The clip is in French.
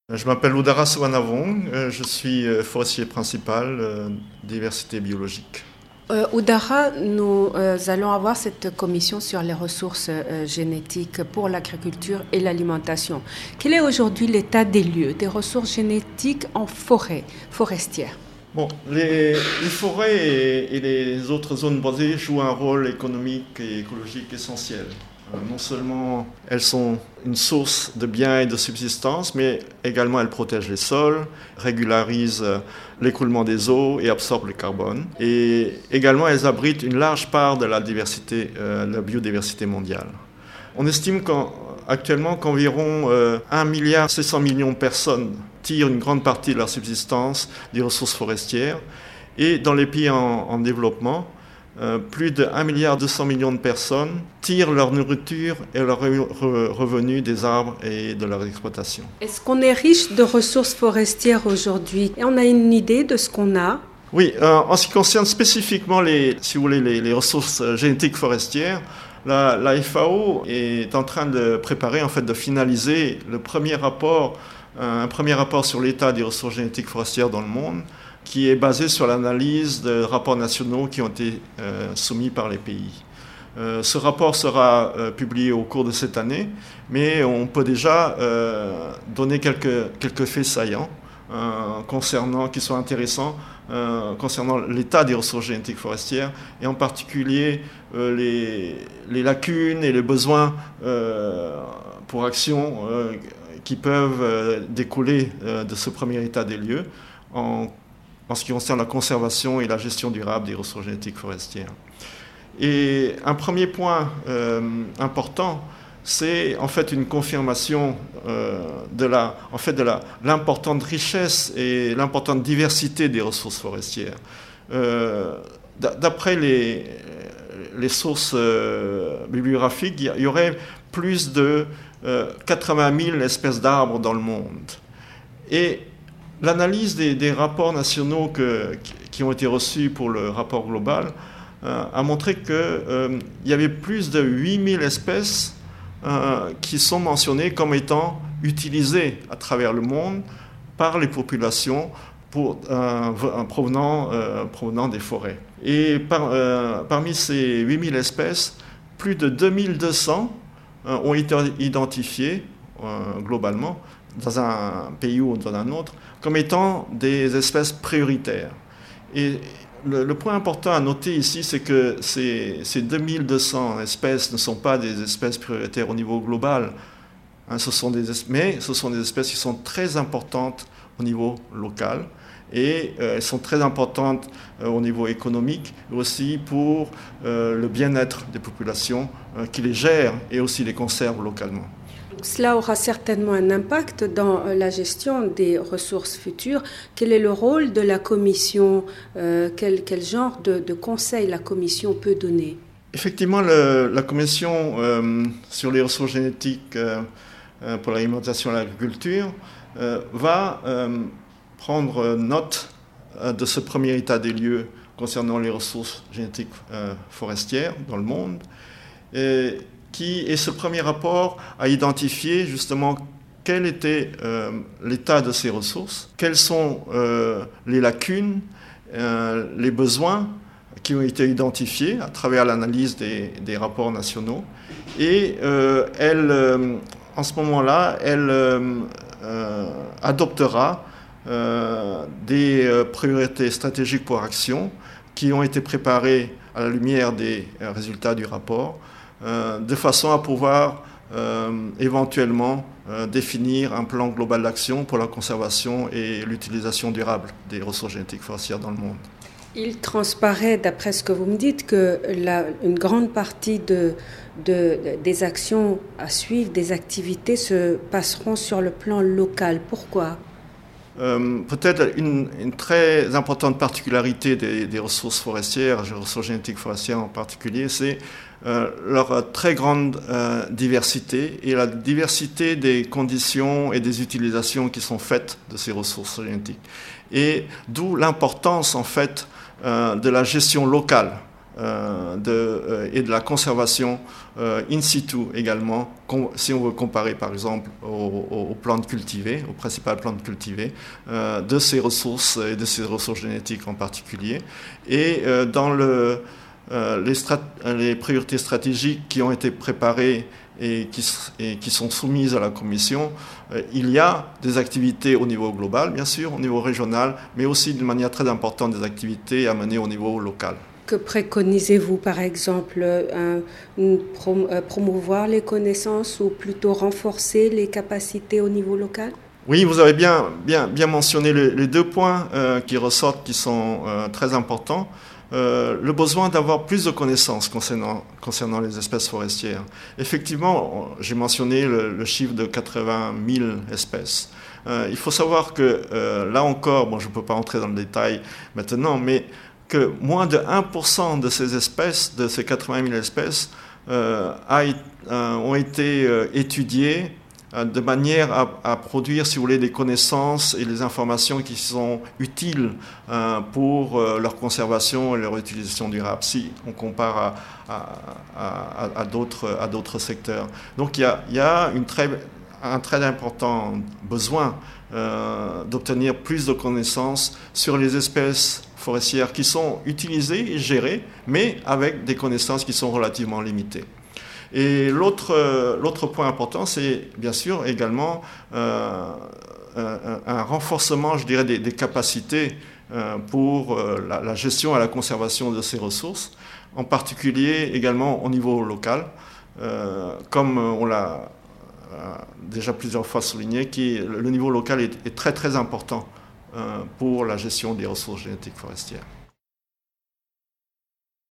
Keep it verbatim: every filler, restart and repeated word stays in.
Je m'appelle Udara Suwanavong, je suis forestier principal euh, diversité biologique. Euh, Udara, nous euh, allons avoir cette commission sur les ressources euh, génétiques pour l'agriculture et l'alimentation. Quel est aujourd'hui l'état des lieux des ressources génétiques en forêt forestière? Bon, les, les forêts et, et les autres zones boisées jouent un rôle économique et écologique essentiel. Non seulement elles sont une source de biens et de subsistance, mais également elles protègent les sols, régularisent l'écoulement des eaux et absorbent le carbone. Et également elles abritent une large part de la diversité, euh, la biodiversité mondiale. On estime qu'actuellement qu'environ euh, un milliard sept cents millions de personnes tirent une grande partie de leur subsistance des ressources forestières. Et dans les pays en, en développement, Euh, plus de un milliard deux cents millions de personnes tirent leur nourriture et leurs re- revenus des arbres et de leur exploitation. Est-ce qu'on est riche de ressources forestières aujourd'hui? Et on a une idée de ce qu'on a? Oui, euh, en ce qui concerne spécifiquement les, si vous voulez, les, les ressources génétiques forestières, la, la F A O est en train de préparer, en fait, de finaliser le premier rapport, un premier rapport sur l'état des ressources génétiques forestières dans le monde, qui est basé sur l'analyse de rapports nationaux qui ont été euh, soumis par les pays. Euh, ce rapport sera euh, publié au cours de cette année, mais on peut déjà euh, donner quelques, quelques faits saillants euh, concernant, qui sont intéressants euh, concernant l'état des ressources génétiques forestières, et en particulier euh, les, les lacunes et les besoins euh, pour action euh, qui peuvent euh, découler euh, de ce premier état des lieux, en en ce qui concerne la conservation et la gestion durable des ressources génétiques forestières. Et un premier point euh, important, c'est en fait une confirmation euh, de la, en fait de la, l'importante richesse et l'importante diversité des ressources forestières. Euh, d'après les, les sources euh, bibliographiques, il y aurait plus de euh, quatre-vingt mille espèces d'arbres dans le monde. Et l'analyse des, des rapports nationaux que, qui ont été reçus pour le rapport global euh, a montré qu'il euh, y avait plus de huit mille espèces euh, qui sont mentionnées comme étant utilisées à travers le monde par les populations pour, euh, provenant, euh, provenant des forêts. Et par, euh, parmi ces huit mille espèces, plus de deux mille deux cents euh, ont été identifiées euh, globalement dans un pays ou dans un autre, comme étant des espèces prioritaires. Et le, le point important à noter ici, c'est que ces, ces deux mille deux cents espèces ne sont pas des espèces prioritaires au niveau global, hein, ce sont des, mais ce sont des espèces qui sont très importantes au niveau local, et euh, elles sont très importantes euh, au niveau économique, mais aussi pour euh, le bien-être des populations euh, qui les gèrent et aussi les conservent localement. Cela aura certainement un impact dans la gestion des ressources futures. Quel est le rôle de la Commission? euh, quel, quel genre de, de conseils la Commission peut donner? Effectivement, le, la Commission euh, sur les ressources génétiques euh, pour l'alimentation et l'agriculture euh, va euh, prendre note euh, de ce premier état des lieux concernant les ressources génétiques euh, forestières dans le monde. Et, Qui, et ce premier rapport a identifié justement quel était euh, l'état de ces ressources, quelles sont euh, les lacunes, euh, les besoins qui ont été identifiés à travers l'analyse des, des rapports nationaux. Et euh, elle, euh, en ce moment-là, elle euh, euh, adoptera euh, des euh, priorités stratégiques pour action qui ont été préparées à la lumière des euh, résultats du rapport, Euh, de façon à pouvoir euh, éventuellement euh, définir un plan global d'action pour la conservation et l'utilisation durable des ressources génétiques forestières dans le monde. Il transparaît, d'après ce que vous me dites, que la, une grande partie de, de, de, des actions à suivre, des activités se passeront sur le plan local. Pourquoi ? Euh, peut-être une, une très importante particularité des, des ressources forestières, des ressources génétiques forestières en particulier, c'est euh, leur très grande euh, diversité et la diversité des conditions et des utilisations qui sont faites de ces ressources génétiques. Et d'où l'importance, en fait, euh, de la gestion locale euh, de, euh, et de la conservation euh, in situ également, com- si on veut comparer par exemple aux, aux plantes cultivées, aux principales plantes cultivées, euh, de ces ressources et de ces ressources génétiques en particulier. Et euh, dans le, euh, les, strat- les priorités stratégiques qui ont été préparées et qui, et qui sont soumises à la Commission, euh, il y a des activités au niveau global, bien sûr, au niveau régional, mais aussi d'une manière très importante des activités à mener au niveau local. Que préconisez-vous, par exemple, euh, prom- euh, promouvoir les connaissances ou plutôt renforcer les capacités au niveau local ? Oui, vous avez bien, bien, bien mentionné les, les deux points euh, qui ressortent, qui sont euh, très importants. Euh, le besoin d'avoir plus de connaissances concernant, concernant les espèces forestières. Effectivement, j'ai mentionné le, le chiffre de quatre-vingt mille espèces. Euh, il faut savoir que euh, là encore, bon, je ne peux pas entrer dans le détail maintenant, mais que moins de un pour cent de ces espèces, de ces quatre-vingt mille espèces, euh, a, euh, ont été euh, étudiées de manière à, à produire, si vous voulez, des connaissances et des informations qui sont utiles euh, pour euh, leur conservation et leur utilisation durable, si on compare à, à, à, à, d'autres, à d'autres secteurs. Donc il y a, il y a une très, un très important besoin euh, d'obtenir plus de connaissances sur les espèces forestières qui sont utilisées et gérées, mais avec des connaissances qui sont relativement limitées. Et l'autre, l'autre point important, c'est bien sûr également euh, un, un renforcement, je dirais, des, des capacités euh, pour euh, la, la gestion et la conservation de ces ressources, en particulier également au niveau local, euh, comme on l'a euh, déjà plusieurs fois souligné, qui, le niveau local est, est très très important euh, pour la gestion des ressources génétiques forestières.